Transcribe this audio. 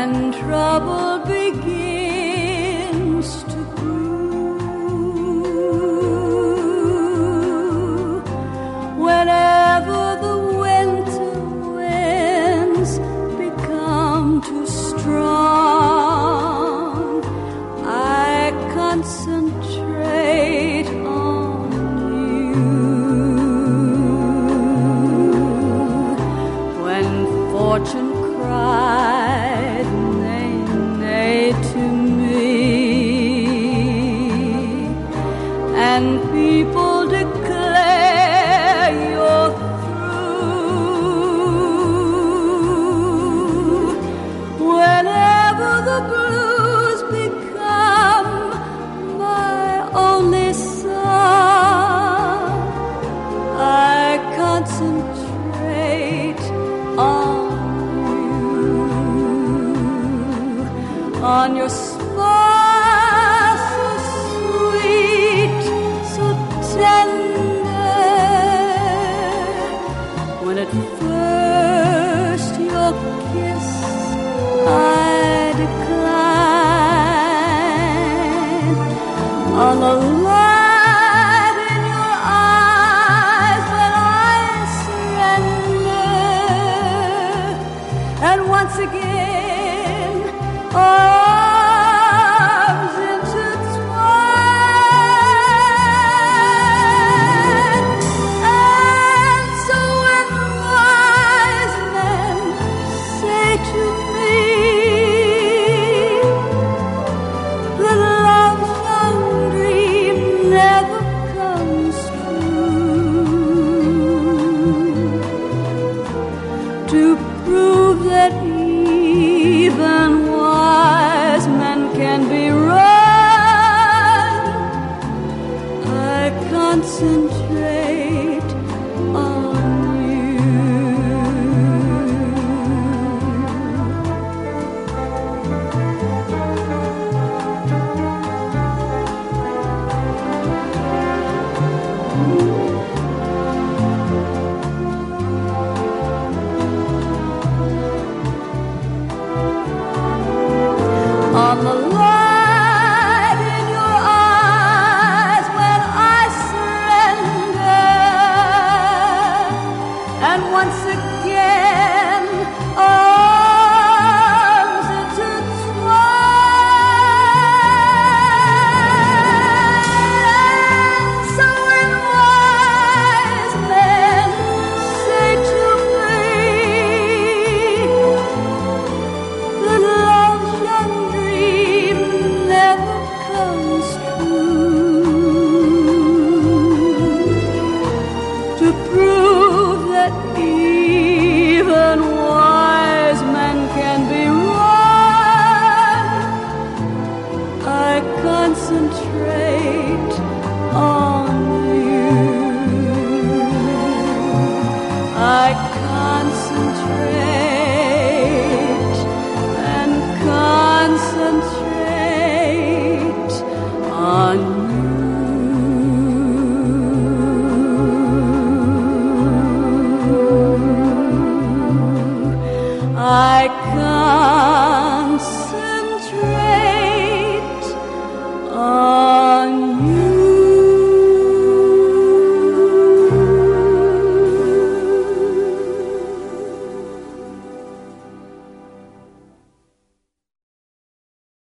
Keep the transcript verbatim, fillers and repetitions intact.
and trouble begins to brew. Whenever the winter winds become too strong, I concentrate on you. When fortune cried nay, nay to me, and people declare you're through. Whenever the blues become my only song, I concentrate on on your smile, so sweet, so tender. When at first your kiss I declined, on the light in your eyes when I surrender, and once again, arms intertwined. And so when wise men say to me that love's young dream never comes true, to prove that even wise men can be wrong, I concentrate on you. On the light in your eyes when I surrender, and once again arms intertwined. So when wise men say to me that love's young dream never comes true, to prove that even wise men can be wrong, I concentrate on you. I concentrate and concentrate on you. I